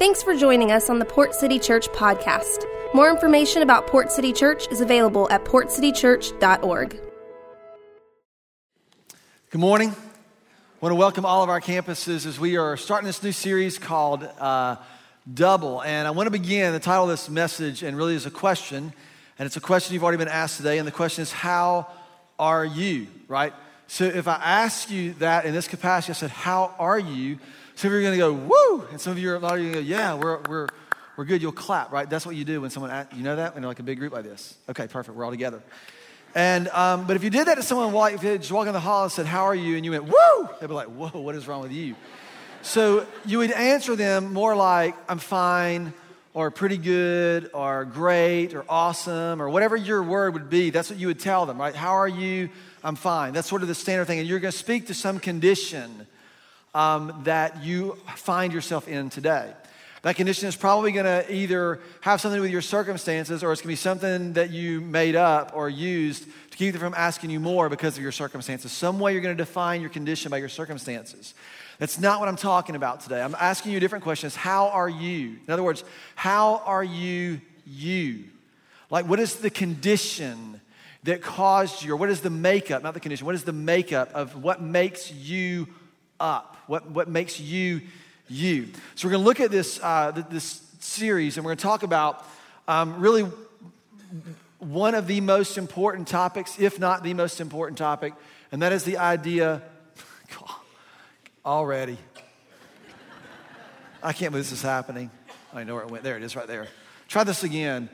Thanks for joining us on the Port City Church podcast. More information about Port City Church is available at portcitychurch.org. Good morning. I want to welcome all of our campuses as we are starting this new series called Double. And I want to begin, the title of this message, and really is a question, and it's a question you've already been asked today, and the question is, how are you, right? So if I ask you that in this capacity, I said, how are you? Some of you are going to go, woo! And some of you are going to go, yeah, we're good. You'll clap, right? That's what you do when someone asks, you know that? When you're like a big group like this. Okay, perfect. We're all together. And but if you did that to someone, if you just walk in the hall and said, how are you? And you went, woo! They'd be like, whoa, what is wrong with you? So you would answer them more like, I'm fine, or pretty good, or great, or awesome, or whatever your word would be. That's what you would tell them, right? How are you? I'm fine. That's sort of the standard thing. And you're going to speak to some condition that you find yourself in today. That condition is probably going to either have something to do with your circumstances, or it's going to be something that you made up or used to keep them from asking you more because of your circumstances. Some way you're going to define your condition by your circumstances. That's not what I'm talking about today. I'm asking you different questions. How are you? In other words, how are you? Like, what is the condition that caused you, or what is the makeup, not the condition, what is the makeup of what makes you up? What makes you you? So we're going to look at this this series, and we're going to talk about really one of the most important topics, if not the most important topic, and that is the idea. Already, I can't believe this is happening. I know where it went. There it is, right there. Try this again.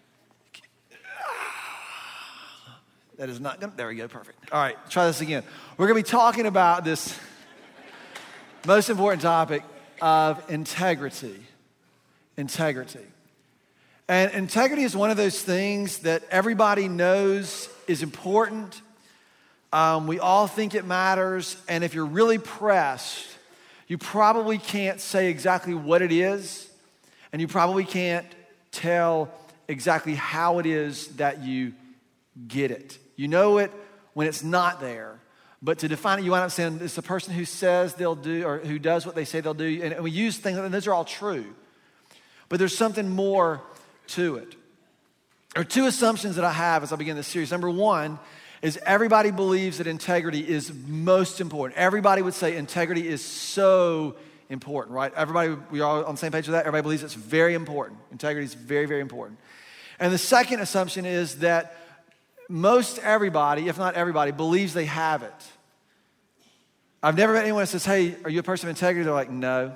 That is not going to, there we go, perfect. All right, try this again. We're going to be talking about this most important topic of integrity. Integrity. And integrity is one of those things that everybody knows is important. We all think it matters. And if you're really pressed, you probably can't say exactly what it is. And you probably can't tell exactly how it is that you get it. You know it when it's not there. But to define it, you wind up saying it's the person who says they'll do, or who does what they say they'll do. And we use things, and those are all true. But there's something more to it. There are two assumptions that I have as I begin this series. Number one is everybody believes that integrity is most important. Everybody would say integrity is so important, right? Everybody, we are all on the same page with that. Everybody believes it's very important. Integrity is very, very important. And the second assumption is that most everybody, if not everybody, believes they have it. I've never met anyone that says, hey, are you a person of integrity? They're like, no.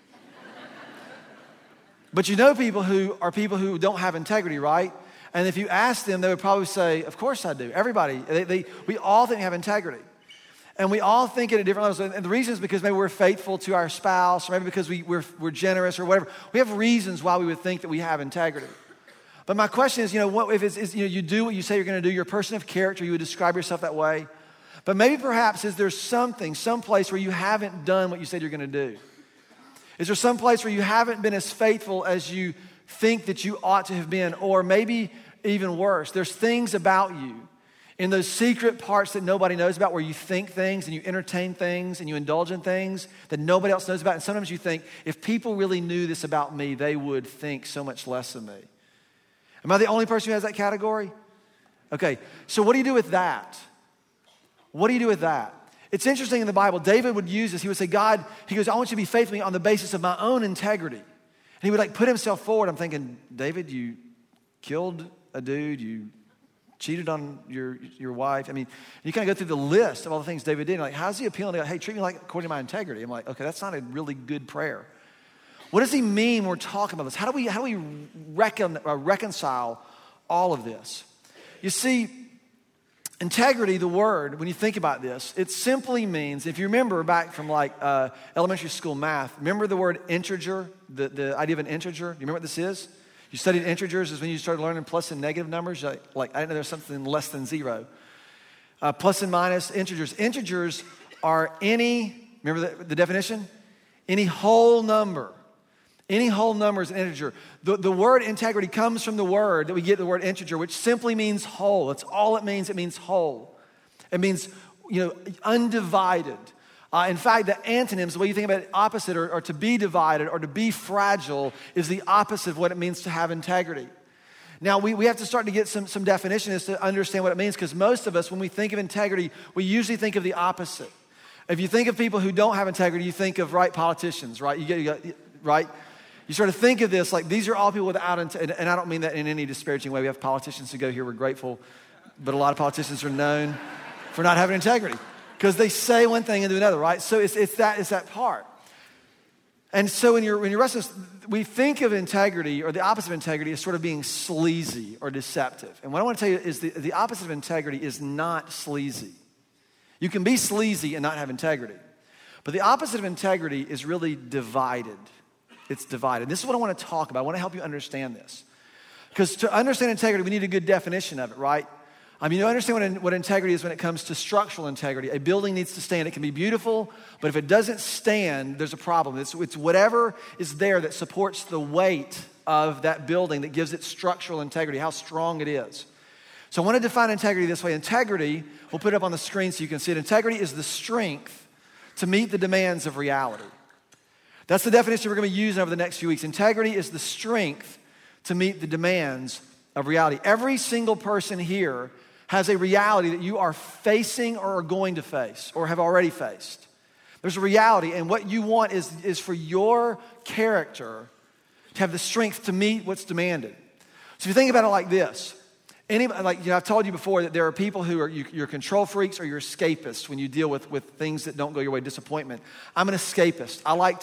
But you know people who don't have integrity, right? And if you ask them, they would probably say, of course I do. Everybody, we all think we have integrity. And we all think it at different levels. And the reason is because maybe we're faithful to our spouse, or maybe because we're generous or whatever. We have reasons why we would think that we have integrity. But my question is, what if it's you do what you say you're going to do, you're a person of character, you would describe yourself that way. But maybe perhaps is there some place where you haven't done what you said you're going to do? Is there some place where you haven't been as faithful as you think that you ought to have been? Or maybe even worse, there's things about you in those secret parts that nobody knows about, where you think things and you entertain things and you indulge in things that nobody else knows about. And sometimes you think, if people really knew this about me, they would think so much less of me. Am I the only person who has that category? Okay, so what do you do with that? What do you do with that? It's interesting in the Bible, David would use this. He would say, God, he goes, I want you to be faithful to me on the basis of my own integrity. And he would put himself forward. I'm thinking, David, you killed a dude, you cheated on your wife. I mean, you kind of go through the list of all the things David did. Like, how's he appealing to God? Hey, treat me like according to my integrity. I'm like, okay, that's not a really good prayer. What does he mean when we're talking about this? How do we reconcile all of this? You see, integrity, the word, when you think about this, it simply means, if you remember back from elementary school math, remember the word integer, the idea of an integer? Do you remember what this is? You studied integers is when you started learning plus and negative numbers. Like I didn't know there's something less than zero. Plus and minus integers. Integers are remember the definition? Any whole number. Any whole number is an integer. The word integrity comes from the word that we get the word integer, which simply means whole. That's all it means. It means whole. It means, undivided. In fact, the antonyms, the way you think about it, opposite, or to be divided or to be fragile is the opposite of what it means to have integrity. Now, we have to start to get some definition as to understand what it means, because most of us, when we think of integrity, we usually think of the opposite. If you think of people who don't have integrity, you think of politicians, right? Right? You sort of think of this like these are all people without integrity, and I don't mean that in any disparaging way. We have politicians who go here, we're grateful, but a lot of politicians are known for not having integrity because they say one thing and do another, right? So it's that part. And so when you're restless, we think of integrity, or the opposite of integrity, as sort of being sleazy or deceptive. And what I want to tell you is the opposite of integrity is not sleazy. You can be sleazy and not have integrity. But the opposite of integrity is really divided. It's divided. This is what I want to talk about. I want to help you understand this. Because to understand integrity, we need a good definition of it, right? You understand what integrity is when it comes to structural integrity. A building needs to stand. It can be beautiful, but if it doesn't stand, there's a problem. It's whatever is there that supports the weight of that building that gives it structural integrity, how strong it is. So I want to define integrity this way. Integrity, we'll put it up on the screen so you can see it. Integrity is the strength to meet the demands of reality. That's the definition we're going to be using over the next few weeks. Integrity is the strength to meet the demands of reality. Every single person here has a reality that you are facing or are going to face or have already faced. There's a reality, and what you want is for your character to have the strength to meet what's demanded. So if you think about it like this, I've told you before that there are people who are you're control freaks or you're escapists when you deal with things that don't go your way, disappointment. I'm an escapist.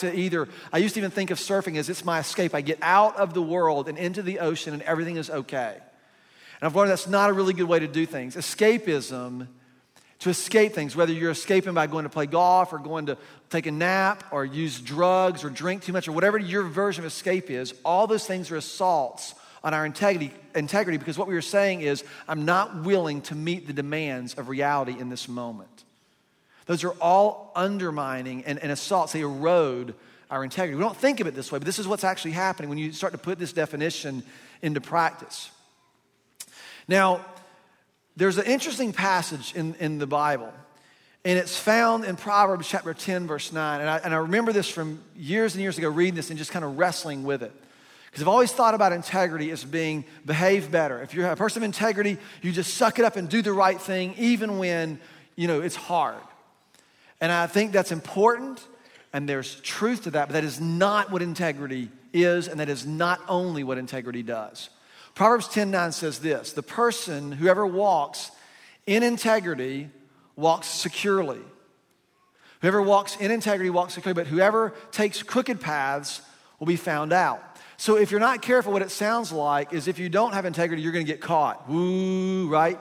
I used to even think of surfing as it's my escape. I get out of the world and into the ocean and everything is okay. And I've learned that's not a really good way to do things. Escapism, to escape things, whether you're escaping by going to play golf or going to take a nap or use drugs or drink too much or whatever your version of escape is, all those things are assaults on our integrity, because what we were saying is, I'm not willing to meet the demands of reality in this moment. Those are all undermining and assaults. They erode our integrity. We don't think of it this way, but this is what's actually happening when you start to put this definition into practice. Now, there's an interesting passage in the Bible, and it's found in Proverbs chapter 10, verse 9. And I remember this from years and years ago, reading this and just kind of wrestling with it. Because I've always thought about integrity as being behave better. If you're a person of integrity, you just suck it up and do the right thing even when, it's hard. And I think that's important, and there's truth to that, but that is not what integrity is, and that is not only what integrity does. Proverbs 10:9 says this: the person, whoever walks in integrity, walks securely. Whoever walks in integrity walks securely, but whoever takes crooked paths will be found out. So if you're not careful, what it sounds like is if you don't have integrity, you're going to get caught. Woo, right?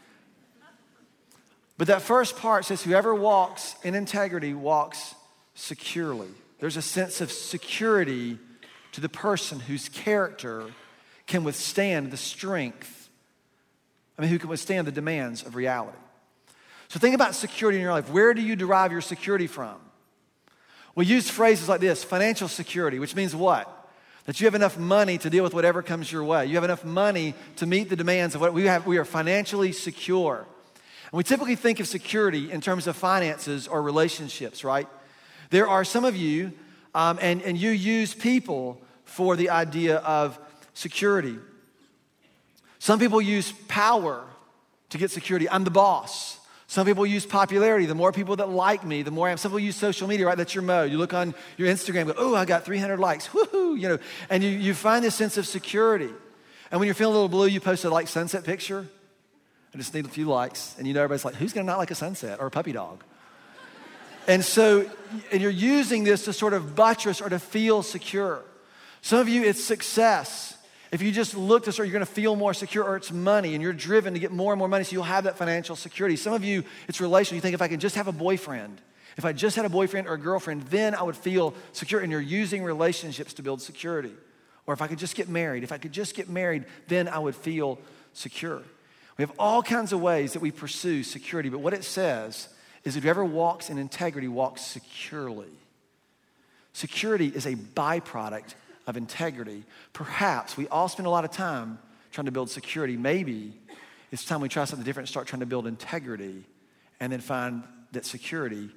But that first part says whoever walks in integrity walks securely. There's a sense of security to the person whose character can withstand the strength, who can withstand the demands of reality. So think about security in your life. Where do you derive your security from? We use phrases like this: financial security, which means what? That you have enough money to deal with whatever comes your way. You have enough money to meet the demands of what we have. We are financially secure. And we typically think of security in terms of finances or relationships, right? There are some of you, and you use people for the idea of security. Some people use power to get security. I'm the boss. Some people use popularity. The more people that like me, the more I am. Some people use social media, right? That's your mode. You look on your Instagram, go, oh, I got 300 likes. Woohoo, and you find this sense of security. And when you're feeling a little blue, you post a sunset picture. I just need a few likes. And everybody's like, who's going to not like a sunset or a puppy dog? And you're using this to sort of buttress or to feel secure. Some of you, it's success. If you just look to you're going to feel more secure, or it's money, and you're driven to get more and more money, so you'll have that financial security. Some of you, it's relational. You think, if I could just have a boyfriend, if I just had a boyfriend or a girlfriend, then I would feel secure, and you're using relationships to build security. Or if I could just get married, then I would feel secure. We have all kinds of ways that we pursue security, but what it says is that whoever walks in integrity walks securely. Security is a byproduct of integrity. Perhaps we all spend a lot of time trying to build security. Maybe it's time we try something different and start trying to build integrity, and then find that security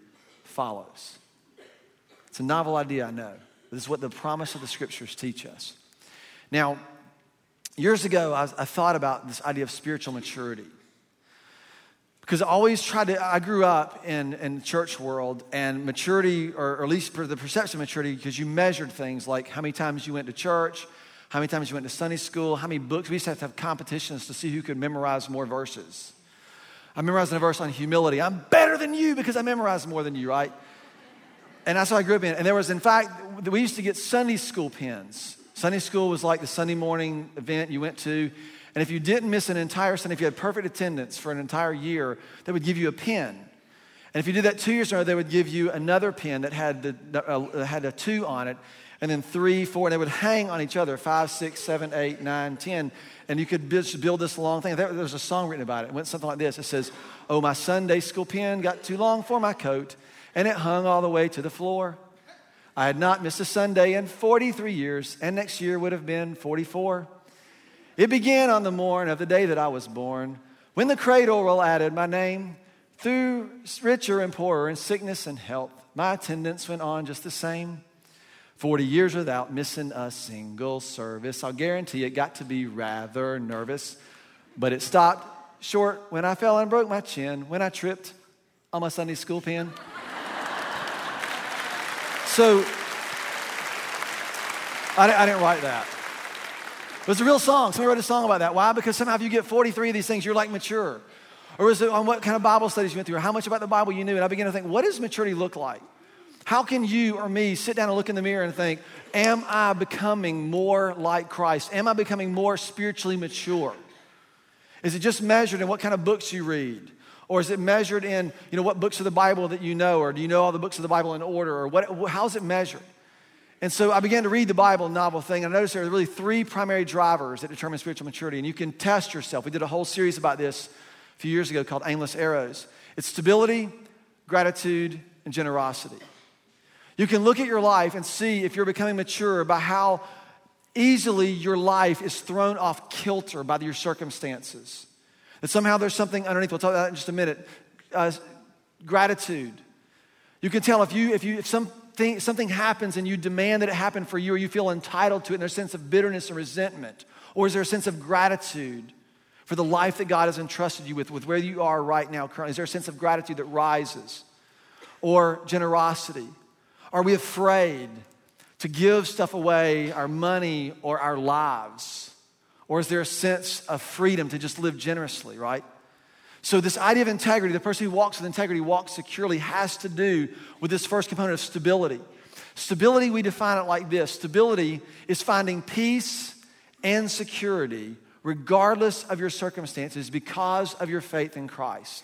follows. It's a novel idea, I know. This is what the promise of the scriptures teach us. Now, years ago, I thought about this idea of spiritual maturity. Because I grew up in the church world, and maturity, or at least the perception of maturity, because you measured things like how many times you went to church, how many times you went to Sunday school, how many books. We used to have competitions to see who could memorize more verses. I memorized a verse on humility. I'm better than you because I memorized more than you, right? And that's what I grew up in. And there was, in fact, we used to get Sunday school pins. Sunday school was like the Sunday morning event you went to. And if you didn't miss an entire Sunday, if you had perfect attendance for an entire year, they would give you a pin. And if you did that 2 years in a row, they would give you another pin that had a 2 on it, and then 3, 4, and they would hang on each other, 5, 6, 7, 8, 9, 10. And you could build this long thing. There was a song written about it. It went something like this. It says, "Oh, my Sunday school pin got too long for my coat, and it hung all the way to the floor. I had not missed a Sunday in 43 years, and next year would have been 44. It began on the morn of the day that I was born, when the cradle roll added my name. Through richer and poorer in sickness and health, my attendance went on just the same. 40 years without missing a single service. I'll guarantee it got to be rather nervous, but it stopped short when I fell and broke my chin, when I tripped on my Sunday school pin." So, I didn't write that. It was a real song. Somebody wrote a song about that. Why? Because somehow if you get 43 of these things, you're like mature. Or was it on what kind of Bible studies you went through, or how much about the Bible you knew? And I began to think, what does maturity look like? How can you or me sit down and look in the mirror and think, am I becoming more like Christ? Am I becoming more spiritually mature? Is it just measured in what kind of books you read? Or is it measured in, what books of the Bible that you know? Or do you know all the books of the Bible in order? Or how is it measured? And so I began to read the Bible novel thing, and I noticed there are really 3 primary drivers that determine spiritual maturity, and you can test yourself. We did a whole series about this a few years ago called Aimless Arrows. It's stability, gratitude, and generosity. You can look at your life and see if you're becoming mature by how easily your life is thrown off kilter by your circumstances. That somehow there's something underneath. We'll talk about that in just a minute. Gratitude. You can tell if something happens and you demand that it happen for you, or you feel entitled to it, and there's a sense of bitterness and resentment. Or is there a sense of gratitude for the life that God has entrusted you with where you are right now currently? Is there a sense of gratitude that rises? Or generosity? Are we afraid to give stuff away, our money or our lives? Or is there a sense of freedom to just live generously, right? So this idea of integrity, the person who walks with integrity, walks securely, has to do with this first component of stability. Stability, we define it like this. Stability is finding peace and security regardless of your circumstances because of your faith in Christ.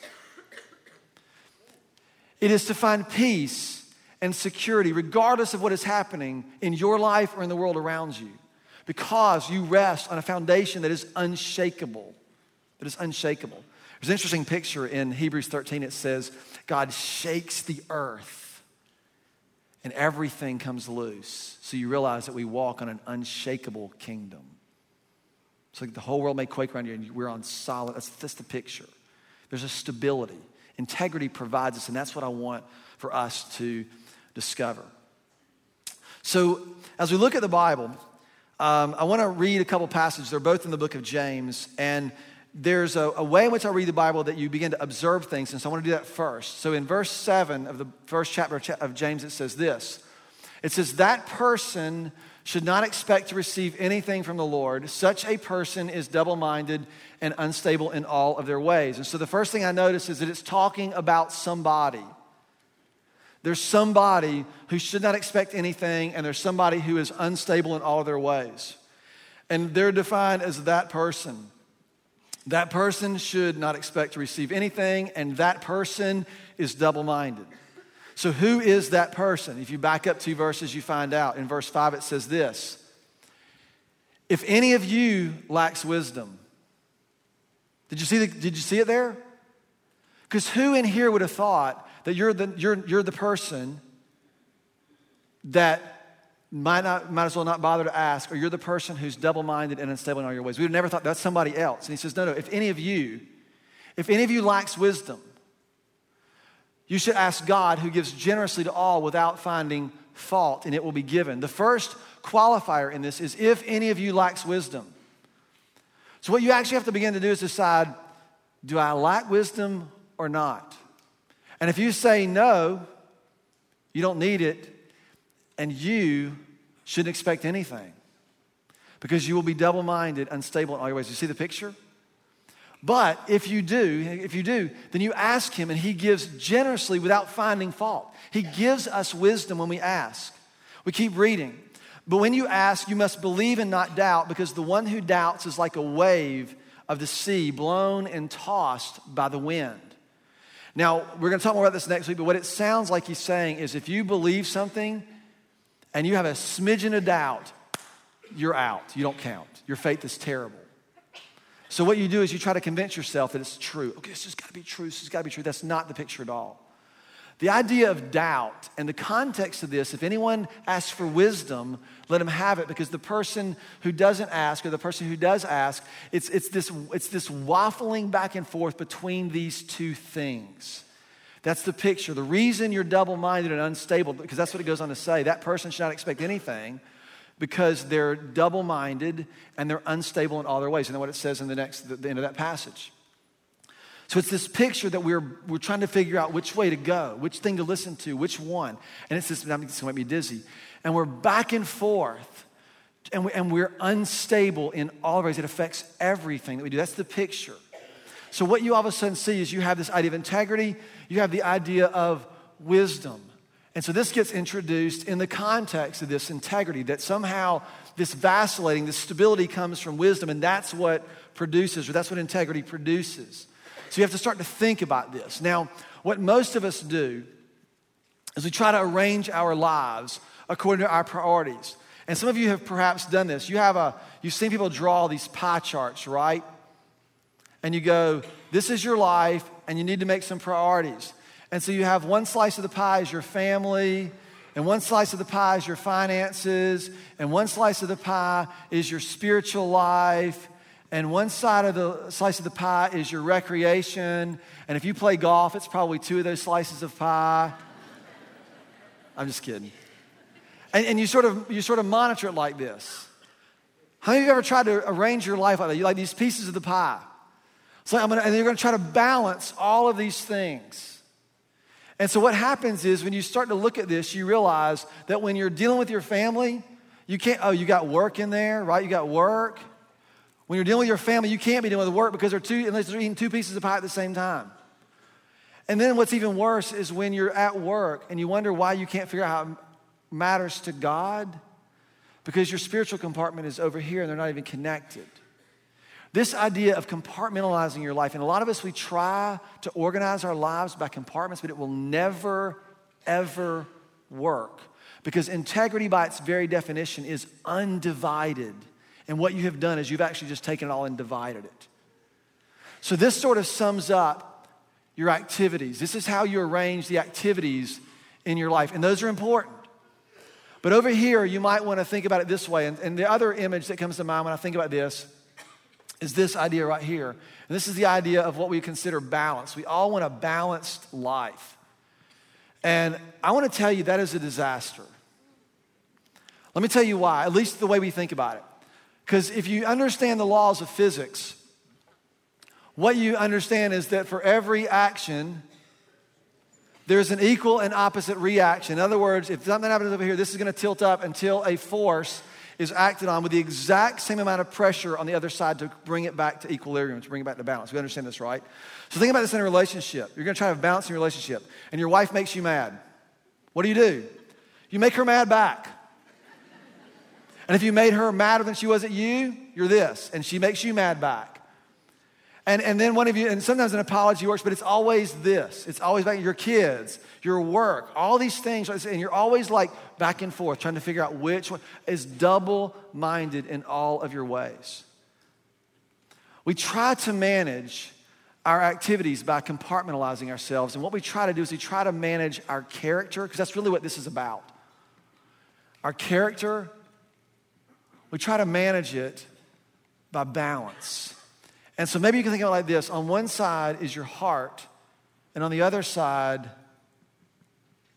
It is to find peace and security regardless of what is happening in your life or in the world around you, because you rest on a foundation that is unshakable. There's an interesting picture in Hebrews 13. It says, God shakes the earth and everything comes loose. So you realize that we walk on an unshakable kingdom. So the whole world may quake around you and we're on solid. That's the picture. There's a stability. Integrity provides us, and that's what I want for us to discover. So as we look at the Bible, I want to read a couple passages. They're both in the book of James, and there's a way in which I read the Bible that you begin to observe things, and so I want to do that first. So in verse 7 of the first chapter of James, it says this. It says, that person should not expect to receive anything from the Lord. Such a person is double-minded and unstable in all of their ways. And so the first thing I notice is that it's talking about somebody. There's somebody who should not expect anything, and there's somebody who is unstable in all of their ways. And they're defined as that person. That person should not expect to receive anything, and that person is double-minded. So who is that person? If you back up 2 verses, you find out. In verse 5, it says this. If any of you lacks wisdom. Did you see it there? Because who in here would have thought that you're the person that might as well not bother to ask, or you're the person who's double-minded and unstable in all your ways? We would have never thought that's somebody else. And he says, no, if any of you lacks wisdom, you should ask God, who gives generously to all without finding fault, and it will be given. The first qualifier in this is if any of you lacks wisdom. So what you actually have to begin to do is decide, do I lack wisdom or not? And if you say no, you don't need it, and you shouldn't expect anything, because you will be double-minded, unstable in all your ways. You see the picture? But if you do, then you ask him, and he gives generously without finding fault. He gives us wisdom when we ask. We keep reading. But when you ask, you must believe and not doubt, because the one who doubts is like a wave of the sea blown and tossed by the wind. Now, we're going to talk more about this next week, but what it sounds like he's saying is if you believe something and you have a smidgen of doubt, you're out. You don't count. Your faith is terrible. So what you do is you try to convince yourself that it's true. Okay, this has got to be true. This has got to be true. That's not the picture at all. The idea of doubt and the context of this, if anyone asks for wisdom, let him have it, because the person who doesn't ask or the person who does ask, it's this waffling back and forth between these two things. That's the picture. The reason you're double-minded and unstable, because that's what it goes on to say, that person should not expect anything because they're double-minded and they're unstable in all their ways. And then what it says in the end of that passage. So it's this picture that we're trying to figure out which way to go, which thing to listen to, which one. And it's this, it's going to make me dizzy. And we're back and forth, and we're unstable in all ways. It affects everything that we do. That's the picture. So what you all of a sudden see is you have this idea of integrity, you have the idea of wisdom. And so this gets introduced in the context of this integrity, that somehow this vacillating, this stability comes from wisdom, and that's what produces, or that's what integrity produces. So you have to start to think about this. Now, what most of us do is we try to arrange our lives according to our priorities. And some of you have perhaps done this. You've seen people draw these pie charts, right? And you go, this is your life, and you need to make some priorities. And so you have one slice of the pie is your family, and one slice of the pie is your finances, and one slice of the pie is your spiritual life, and one side of the slice of the pie is your recreation. And if you play golf, it's probably two of those slices of pie. I'm just kidding. And you sort of monitor it like this. How many of you ever tried to arrange your life like that? You like these pieces of the pie. So and you're going to try to balance all of these things. And so what happens is when you start to look at this, you realize that when you're dealing with your family, you got work in there, right? You got work. When you're dealing with your family, you can't be dealing with work because unless they're eating two pieces of pie at the same time. And then what's even worse is when you're at work and you wonder why you can't figure out how it matters to God, because your spiritual compartment is over here and they're not even connected. This idea of compartmentalizing your life, and a lot of us, we try to organize our lives by compartments, but it will never, ever work, because integrity by its very definition is undivided. And what you have done is you've actually just taken it all and divided it. So this sort of sums up your activities. This is how you arrange the activities in your life. And those are important. But over here, you might want to think about it this way. And the other image that comes to mind when I think about this is this idea right here. And this is the idea of what we consider balance. We all want a balanced life. And I want to tell you that is a disaster. Let me tell you why, at least the way we think about it. Because if you understand the laws of physics, what you understand is that for every action, there's an equal and opposite reaction. In other words, if something happens over here, this is going to tilt up until a force is acted on with the exact same amount of pressure on the other side to bring it back to equilibrium, to bring it back to balance. We understand this, right? So think about this in a relationship. You're going to try to balance in your relationship, and your wife makes you mad. What do? You make her mad back. And if you made her madder than she was at you, you're this. And she makes you mad back. And then one of you, and sometimes an apology works, but it's always this. It's always back, your kids, your work, all these things. And you're always like back and forth trying to figure out which one is double-minded in all of your ways. We try to manage our activities by compartmentalizing ourselves. And what we try to do is we try to manage our character, because that's really what this is about. Our character. We try to manage it by balance. And so maybe you can think of it like this. On one side is your heart, and on the other side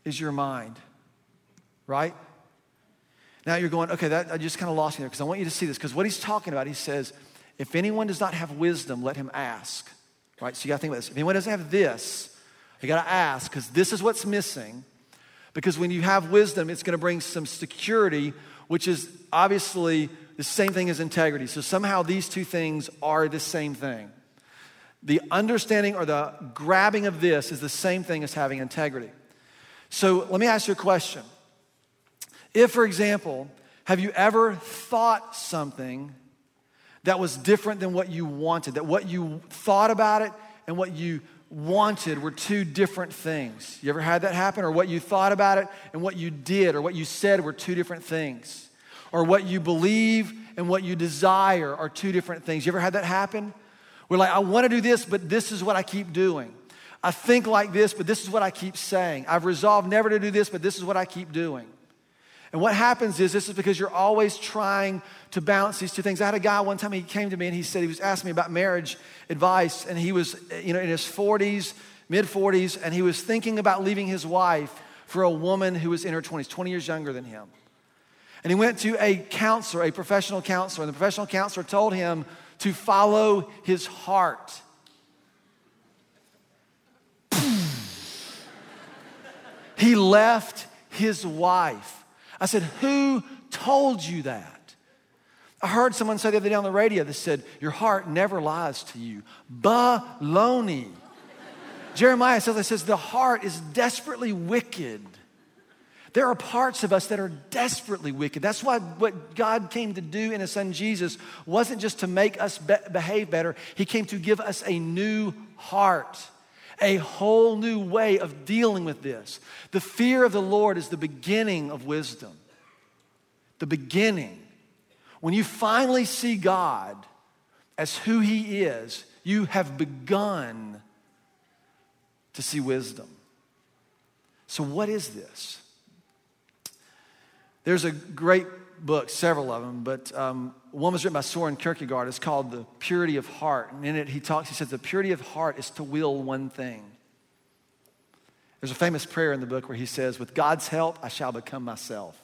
is your mind, right? Now you're going, okay, that I just kind of lost me there because I want you to see this. Because what he's talking about, he says, if anyone does not have wisdom, let him ask, right? So you got to think about this. If anyone doesn't have this, you got to ask because this is what's missing. Because when you have wisdom, it's going to bring some security, which is obviously the same thing as integrity. So somehow these two things are the same thing. The understanding or the grabbing of this is the same thing as having integrity. So let me ask you a question. If, for example, have you ever thought something that was different than what you wanted, that what you thought about it and what you wanted were two different things? You ever had that happen? Or what you thought about it and what you did or what you said were two different things? Or what you believe and what you desire are two different things. You ever had that happen? We're like, I want to do this, but this is what I keep doing. I think like this, but this is what I keep saying. I've resolved never to do this, but this is what I keep doing. And what happens is, this is because you're always trying to balance these two things. I had a guy one time, he came to me and he said, he was asking me about marriage advice, and he was, in his 40s, mid-40s, and he was thinking about leaving his wife for a woman who was in her 20s, 20 years younger than him. And he went to a counselor, a professional counselor, and the professional counselor told him to follow his heart. He left his wife. I said, who told you that? I heard someone say the other day on the radio that said, your heart never lies to you. Baloney. Jeremiah says, the heart is desperately wicked. There are parts of us that are desperately wicked. That's why what God came to do in his son Jesus wasn't just to make us behave better. He came to give us a new heart, a whole new way of dealing with this. The fear of the Lord is the beginning of wisdom. The beginning. When you finally see God as who he is, you have begun to see wisdom. So what is this? There's a great book, several of them, but one was written by Soren Kierkegaard. It's called The Purity of Heart. And in it, he says, the purity of heart is to will one thing. There's a famous prayer in the book where he says, with God's help, I shall become myself.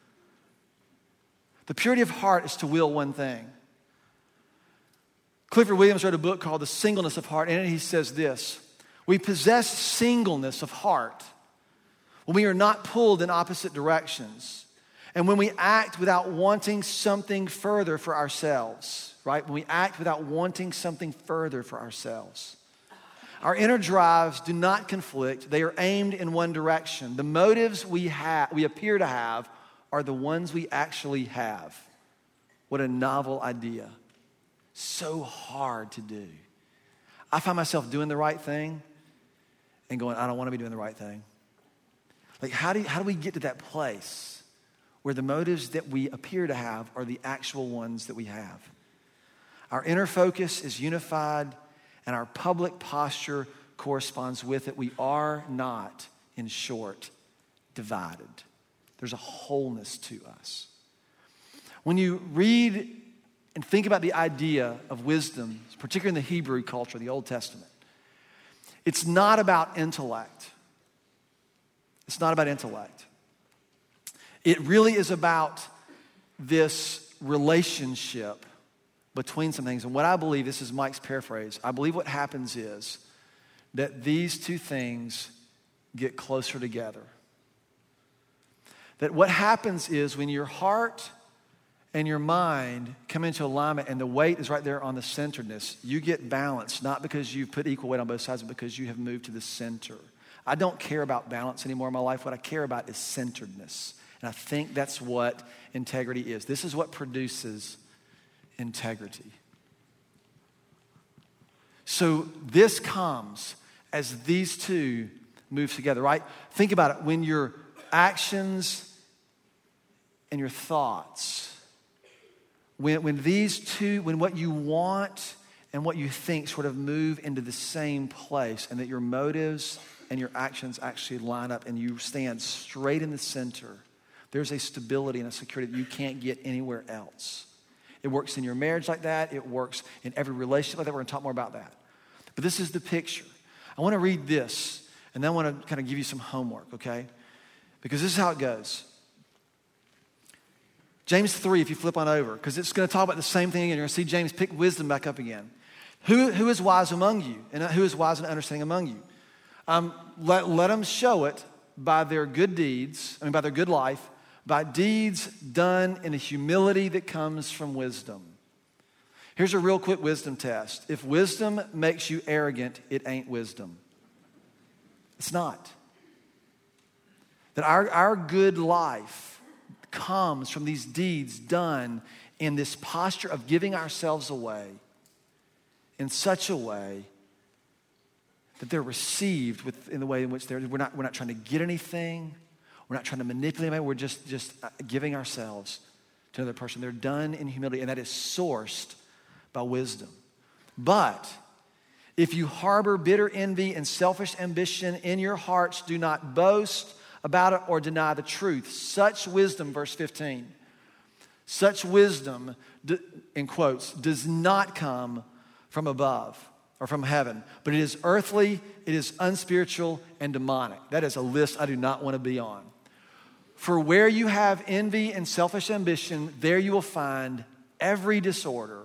The purity of heart is to will one thing. Clifford Williams wrote a book called The Singleness of Heart. And in it, he says this, we possess singleness of heart when we are not pulled in opposite directions. And when we act without wanting something further for ourselves, right? When we act without wanting something further for ourselves. Our inner drives do not conflict. They are aimed in one direction. The motives we appear to have are the ones we actually have. What a novel idea. So hard to do. I find myself doing the right thing and going, I don't want to be doing the right thing. Like, how do we get to that place where the motives that we appear to have are the actual ones that we have? Our inner focus is unified and our public posture corresponds with it. We are not, in short, divided. There's a wholeness to us. When you read and think about the idea of wisdom, particularly in the Hebrew culture, the Old Testament, it's not about intellect. It's not about intellect. It really is about this relationship between some things. And what I believe, this is Mike's paraphrase, I believe what happens is that these two things get closer together. That what happens is when your heart and your mind come into alignment and the weight is right there on the centeredness, you get balance, not because you've put equal weight on both sides, but because you have moved to the center. I don't care about balance anymore in my life. What I care about is centeredness. And I think that's what integrity is. This is what produces integrity. So this comes as these two move together, right? Think about it. When your actions and your thoughts, when what you want and what you think sort of move into the same place, and that your motives and your actions actually line up and you stand straight in the center, there's a stability and a security that you can't get anywhere else. It works in your marriage like that. It works in every relationship like that. We're going to talk more about that. But this is the picture. I want to read this, and then I want to kind of give you some homework, okay? Because this is how it goes. James 3, if you flip on over, because it's going to talk about the same thing again. You're going to see James pick wisdom back up again. Who is wise among you? And who is wise and understanding among you? Let them show it by their good deeds, by their good life, by deeds done in a humility that comes from wisdom. Here's a real quick wisdom test. If wisdom makes you arrogant, it ain't wisdom. It's not. That our good life comes from these deeds done in this posture of giving ourselves away in such a way that they're received in the way in which we're not trying to get anything. We're not trying to manipulate anybody. We're just giving ourselves to another person. They're done in humility, and that is sourced by wisdom. But if you harbor bitter envy and selfish ambition in your hearts, do not boast about it or deny the truth. Such wisdom, verse 15, such wisdom, in quotes, does not come from above or from heaven, but it is earthly, it is unspiritual, and demonic. That is a list I do not want to be on. For where you have envy and selfish ambition, there you will find every disorder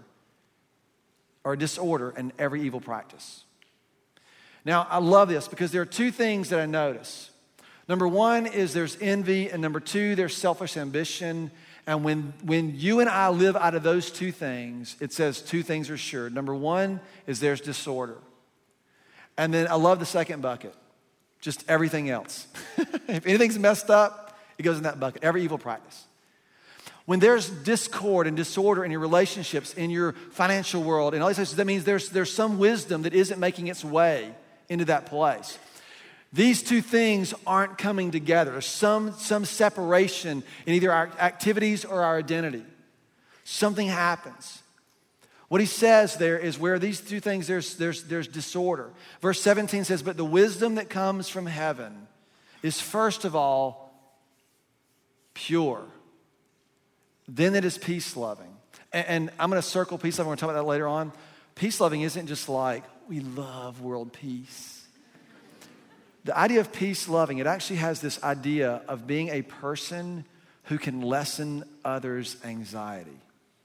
and every evil practice. Now, I love this because there are two things that I notice. Number one is there's envy, and number two, there's selfish ambition. And when you and I live out of those two things, it says two things are sure. Number one is there's disorder. And then I love the second bucket, just everything else. If anything's messed up, it goes in that bucket, every evil practice. When there's discord and disorder in your relationships, in your financial world, and all these places, that means there's some wisdom that isn't making its way into that place. These two things aren't coming together. There's some separation in either our activities or our identity. Something happens. What he says there is where these two things, there's disorder. Verse 17 says, but the wisdom that comes from heaven is first of all pure. Then it is peace-loving. And I'm going to circle peace-loving. We're going to talk about that later on. Peace-loving isn't just like, we love world peace. The idea of peace-loving, it actually has this idea of being a person who can lessen others' anxiety.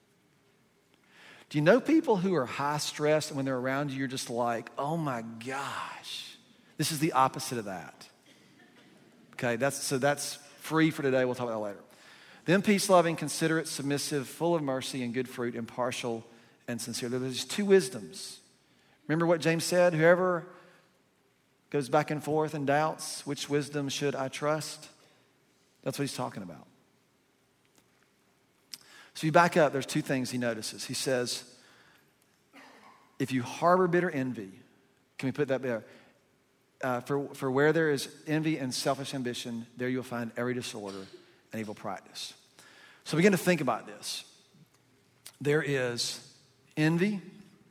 Do you know people who are high stress and when they're around you, you're just like, oh my gosh. This is the opposite of that. Okay, that's free for today. We'll talk about that later. Then peace-loving, considerate, submissive, full of mercy and good fruit, impartial and sincere. There's two wisdoms. Remember what James said? Whoever goes back and forth and doubts, which wisdom should I trust? That's what he's talking about. So you back up, there's two things he notices. He says, if you harbor bitter envy, can we put that there? For where there is envy and selfish ambition, there you'll find every disorder and evil practice. So begin to think about this. There is envy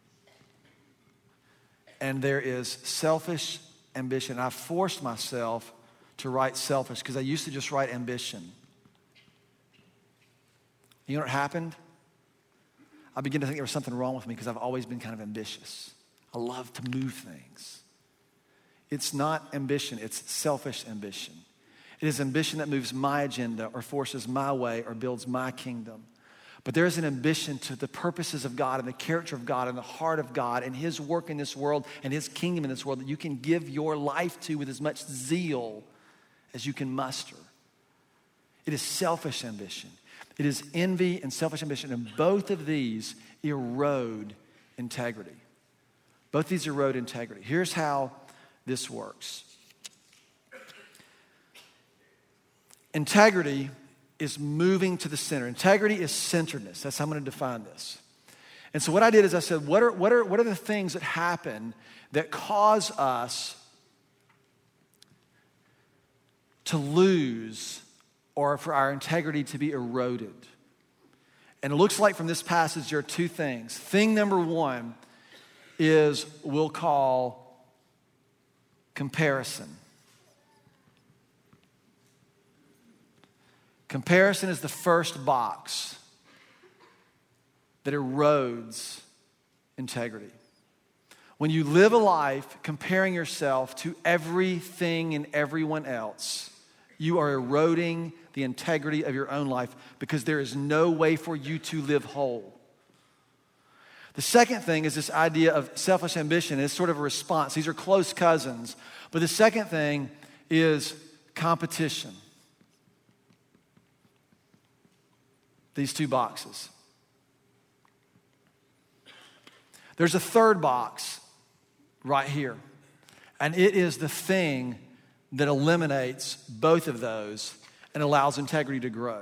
and there is selfish ambition. I forced myself to write selfish because I used to just write ambition. You know what happened? I began to think there was something wrong with me because I've always been kind of ambitious. I love to move things. It's not ambition, it's selfish ambition. It is ambition that moves my agenda or forces my way or builds my kingdom. But there is an ambition to the purposes of God and the character of God and the heart of God and His work in this world and His kingdom in this world that you can give your life to with as much zeal as you can muster. It is selfish ambition. It is envy and selfish ambition, and both of these erode integrity. Both these erode integrity. Here's how this works. Integrity is moving to the center. Integrity is centeredness. That's how I'm going to define this. And so what I did is I said, what are the things that happen that cause us to lose or for our integrity to be eroded? And it looks like from this passage there are two things. Thing number one is we'll call comparison. Comparison is the first box that erodes integrity. When you live a life comparing yourself to everything and everyone else, you are eroding the integrity of your own life because there is no way for you to live whole. The second thing is this idea of selfish ambition. It's sort of a response. These are close cousins. But the second thing is competition. These two boxes. There's a third box right here. And it is the thing that eliminates both of those and allows integrity to grow.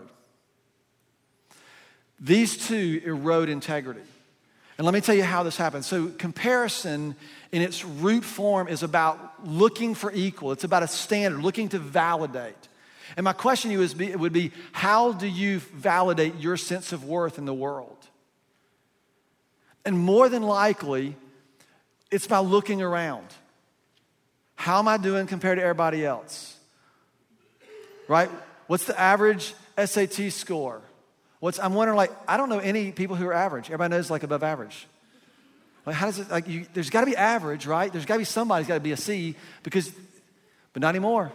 These two erode integrity. And let me tell you how this happens. So comparison in its root form is about looking for equal. It's about a standard, looking to validate. And my question to you would be, how do you validate your sense of worth in the world? And more than likely, it's by looking around. How am I doing compared to everybody else? Right? What's the average SAT score? I'm wondering, I don't know any people who are average. Everybody knows above average. How does it, there's got to be average, right? There's got to be somebody's got to be a C but not anymore.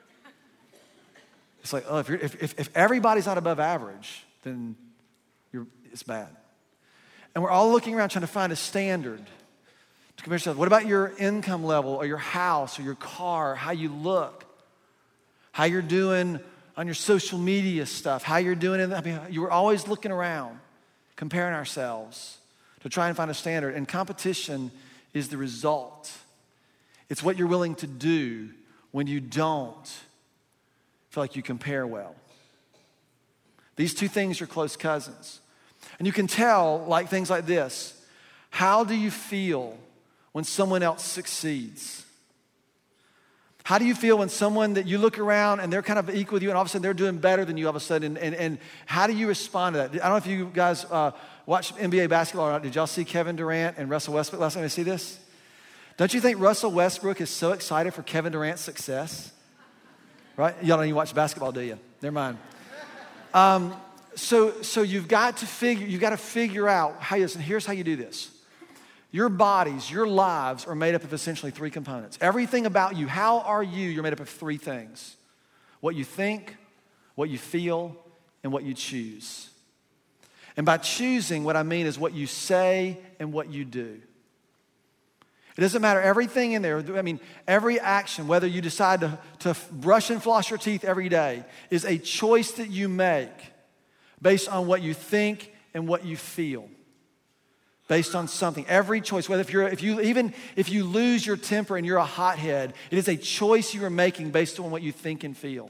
It's if everybody's not above average, then it's bad. And we're all looking around trying to find a standard to compare yourself. What about your income level or your house or your car, how you look, how you're doing on your social media stuff, how you're doing you were always looking around, comparing ourselves to try and find a standard. And competition is the result. It's what you're willing to do when you don't feel like you compare well. These two things are close cousins. And you can tell things like this. How do you feel when someone else succeeds? How do you feel when someone that you look around and they're kind of equal with you and all of a sudden they're doing better than you all of a sudden? And how do you respond to that? I don't know if you guys watch NBA basketball or not. Did y'all see Kevin Durant and Russell Westbrook last time? Did you see this? Don't you think Russell Westbrook is so excited for Kevin Durant's success? Right? Y'all don't even watch basketball, do you? Never mind. So you've got to figure out how you, and here's how you do this. Your bodies, your lives are made up of essentially three components. Everything about you, how are you? You're made up of three things. What you think, what you feel, and what you choose. And by choosing, what I mean is what you say and what you do. It doesn't matter, everything in there, every action, whether you decide to brush and floss your teeth every day, is a choice that you make based on what you think and what you feel. Based on something. Every choice, whether if you lose your temper and you're a hothead, it is a choice you are making based on what you think and feel.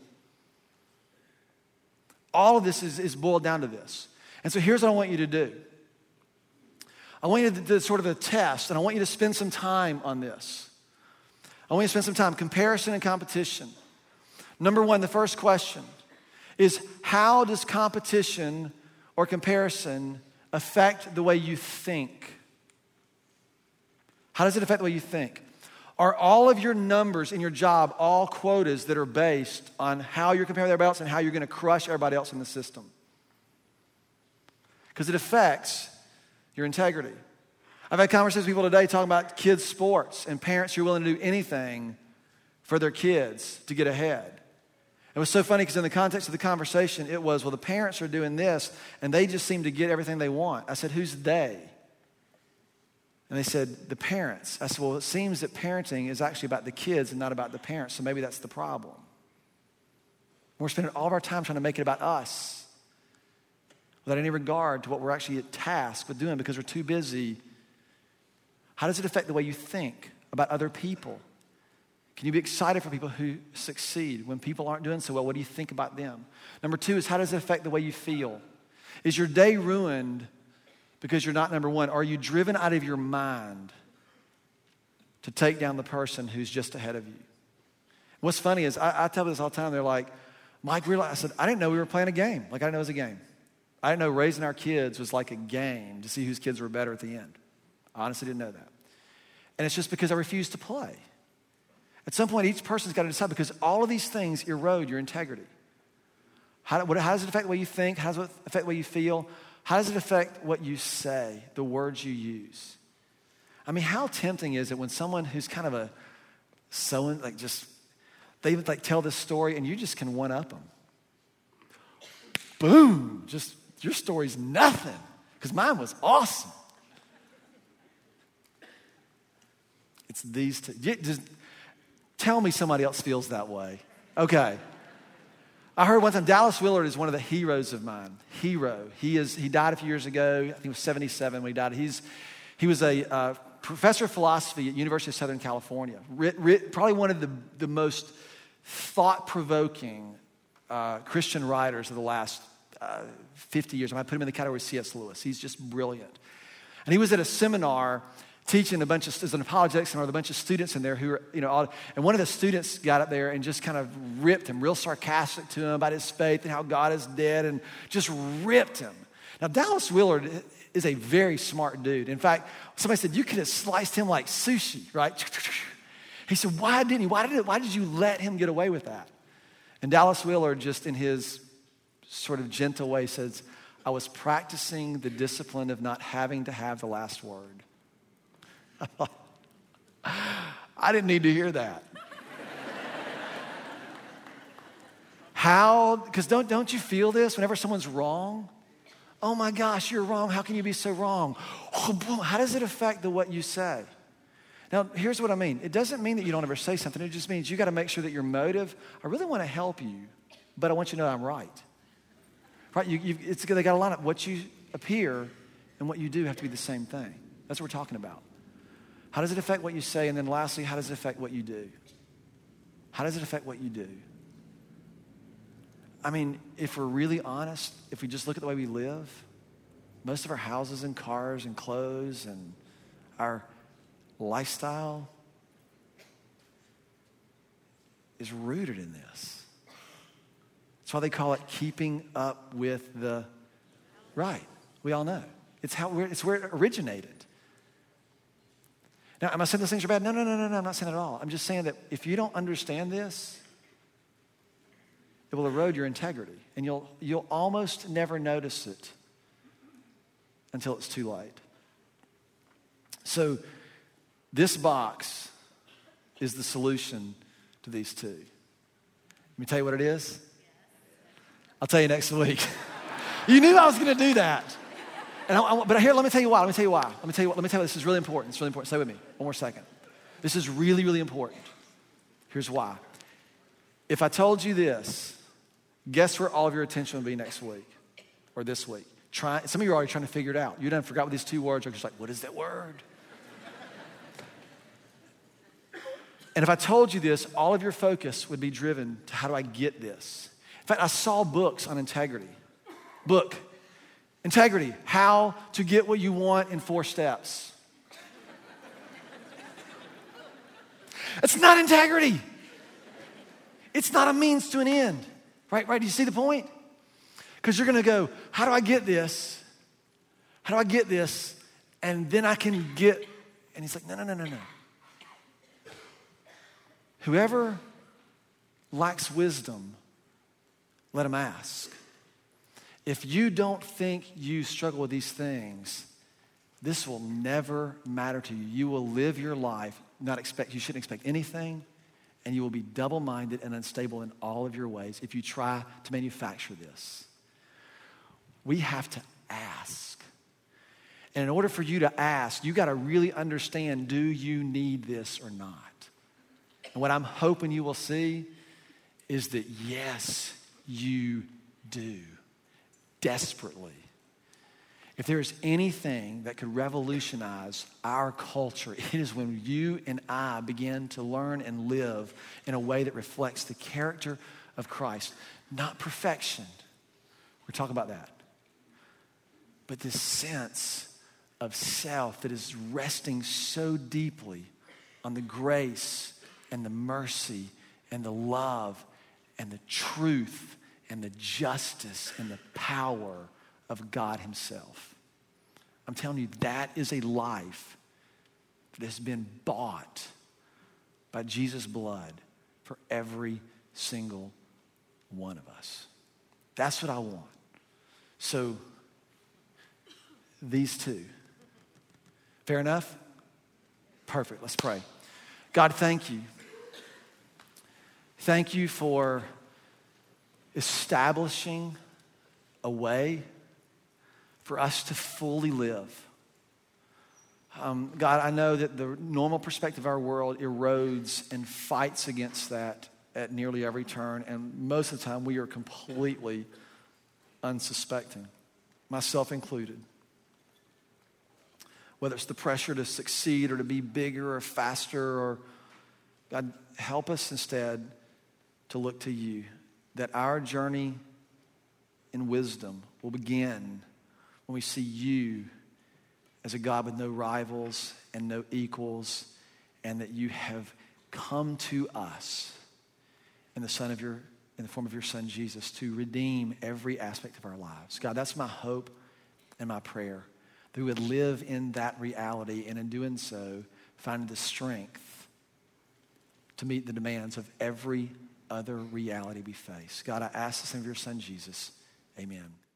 All of this is boiled down to this. And so here's what I want you to do. I want you to do sort of a test, and I want you to spend some time on this. I want you to spend some time, comparison and competition. Number one, the first question is, how does competition or comparison affect the way you think? How does it affect the way you think? Are all of your numbers in your job all quotas that are based on how you're comparing with everybody else and how you're going to crush everybody else in the system? Because it affects your integrity. I've had conversations with people today talking about kids' sports and parents who are willing to do anything for their kids to get ahead. It was so funny because in the context of the conversation, it was, well, the parents are doing this and they just seem to get everything they want. I said, who's they? And they said, the parents. I said, well, it seems that parenting is actually about the kids and not about the parents, so maybe that's the problem. We're spending all of our time trying to make it about us without any regard to what we're actually tasked with doing because we're too busy. How does it affect the way you think about other people? Can you be excited for people who succeed when people aren't doing so well? What do you think about them? Number two is, how does it affect the way you feel? Is your day ruined because you're not number one? Are you driven out of your mind to take down the person who's just ahead of you? What's funny is I tell this all the time. They're like, Mike, I said, I didn't know we were playing a game. I didn't know it was a game. I didn't know raising our kids was like a game to see whose kids were better at the end. I honestly didn't know that. And it's just because I refused to play. At some point, each person's got to decide, because all of these things erode your integrity. How does it affect the way you think? How does it affect the way you feel? How does it affect what you say, the words you use? How tempting is it when someone who's kind of they like tell this story and you just can one-up them. Boom, just your story's nothing because mine was awesome. It's these two. Just tell me somebody else feels that way. Okay. I heard one time Dallas Willard is one of the heroes of mine. Hero. He died a few years ago. I think he was 77 when he died. He was a professor of philosophy at University of Southern California. Probably one of the most thought-provoking Christian writers of the last 50 years. I might put him in the category of C.S. Lewis. He's just brilliant. And he was at a seminar teaching as an apologetics seminar with a bunch of students in there who were, and one of the students got up there and just kind of ripped him, real sarcastic to him about his faith and how God is dead, and just ripped him. Now, Dallas Willard is a very smart dude. In fact, somebody said, you could have sliced him like sushi, right? He said, why did you let him get away with that? And Dallas Willard, just in his sort of gentle way, says, I was practicing the discipline of not having to have the last word. I didn't need to hear that. How? Because don't you feel this whenever someone's wrong? Oh my gosh, you're wrong. How can you be so wrong? How does it affect what you say? Now, here's what I mean. It doesn't mean that you don't ever say something. It just means you got to make sure that your motive, I really want to help you, but I want you to know I'm right. Right? They got to line up. What you appear and what you do have to be the same thing. That's what we're talking about. How does it affect what you say? And then lastly, how does it affect what you do? How does it affect what you do? I mean, if we're really honest, if we just look at the way we live, most of our houses and cars and clothes and our lifestyle is rooted in this. That's why they call it keeping up with the right. We all know. It's where it originated. Now, am I saying those things are bad? No, I'm not saying that at all. I'm just saying that if you don't understand this, it will erode your integrity. And you'll almost never notice it until it's too late. So this box is the solution to these two. Let me tell you what it is. I'll tell you next week. You knew I was going to do that. But here, let me tell you why. Let me tell you why. This is really important. It's really important. Stay with me. One more second. This is really, really important. Here's why. If I told you this, guess where all of your attention would be next week or this week? Some of you are already trying to figure it out. You done forgot what these two words are. You're just like, what is that word? And if I told you this, all of your focus would be driven to how do I get this? In fact, I saw books on integrity. Integrity, how to get what you want in 4 steps. It's not integrity. It's not a means to an end. Right? Do you see the point? Because you're going to go, how do I get this? How do I get this? And then I can get, and he's like, no. Whoever lacks wisdom, let him ask. If you don't think you struggle with these things, this will never matter to you. You will live your life, you shouldn't expect anything, and you will be double-minded and unstable in all of your ways if you try to manufacture this. We have to ask. And in order for you to ask, you got to really understand, do you need this or not? And what I'm hoping you will see is that yes, you do. Desperately. If there is anything that could revolutionize our culture, it is when you and I begin to learn and live in a way that reflects the character of Christ. Not perfection. We're talking about that. But this sense of self that is resting so deeply on the grace and the mercy and the love and the truth and the justice and the power of God himself. I'm telling you, that is a life that has been bought by Jesus' blood for every single one of us. That's what I want. So, these two. Fair enough? Perfect. Let's pray. God, thank you. Thank you for establishing a way for us to fully live. God, I know that the normal perspective of our world erodes and fights against that at nearly every turn, and most of the time we are completely unsuspecting, myself included. Whether it's the pressure to succeed or to be bigger or faster, or God, help us instead to look to you, that our journey in wisdom will begin when we see you as a God with no rivals and no equals, and that you have come to us in the form of your Son Jesus to redeem every aspect of our lives. God, that's my hope and my prayer, that we would live in that reality, and in doing so, find the strength to meet the demands of every other reality we face. God, I ask this in your Son Jesus. Amen.